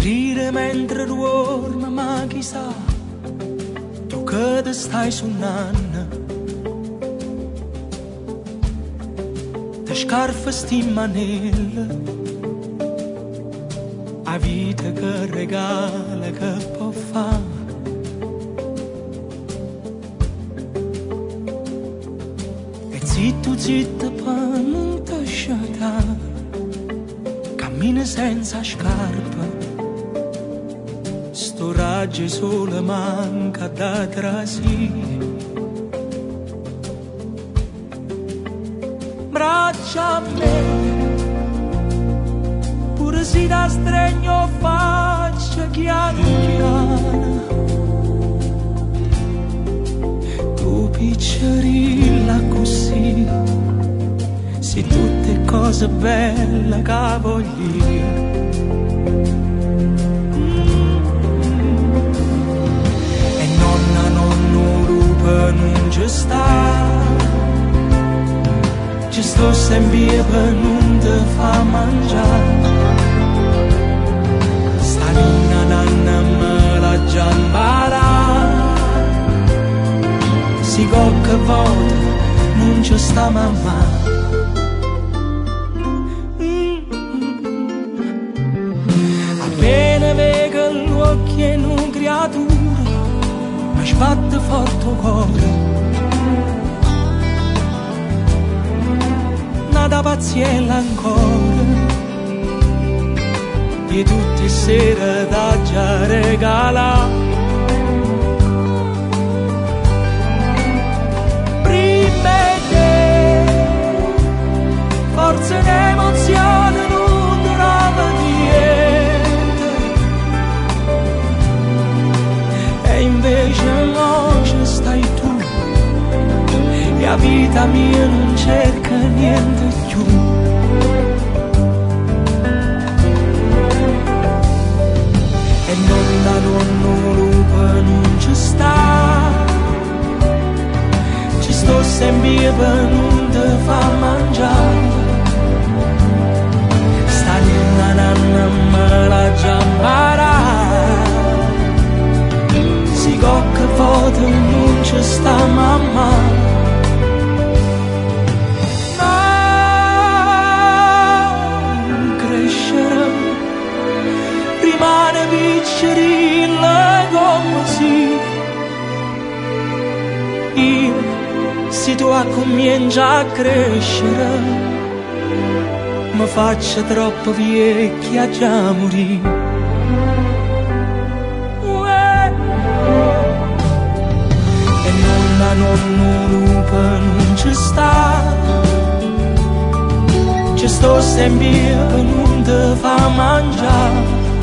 ride mentre dorme, ma chissà, tu che te stai suonando, te scarfe sti manelle, a vita che regala, che può fare. E zitto, zitto, per non te sciatare, cammina senza scarpa, sto raggio solo manca da trasì. Braccia a me, pure se da stregno faccia chiaro chiaro, tu piccerilla così, se tutte cose belle che voglio. E nonna, nonno, rupa non ci sta, ci sto sempre per non te fa mangiare. Sta nonna, nanna me l'ha già imparata, si qualche volta non ci sta mamma. Appena vedo l'occhio in un creatura, mi sbatte forte il cuore. Da pazienza ancora, di tutte le sere da già regala. Prima te, forse un'emozione non durava niente, e invece oggi stai tu, e la vita mia non cerca niente più. E nonna, nonno, lupa non ci sta, ci sto sempre per non te fa mangiare. Sta nonna, nanna me l'ha già imparata, si qualche volta non ci sta mamma. Rimane piccerilla come sì, io, se tu cominci a crescere, mi faccio troppo vecchia a già morire. E nonna, nonno, lupa non ci sta, ci sto sempre per non te fa mangiare.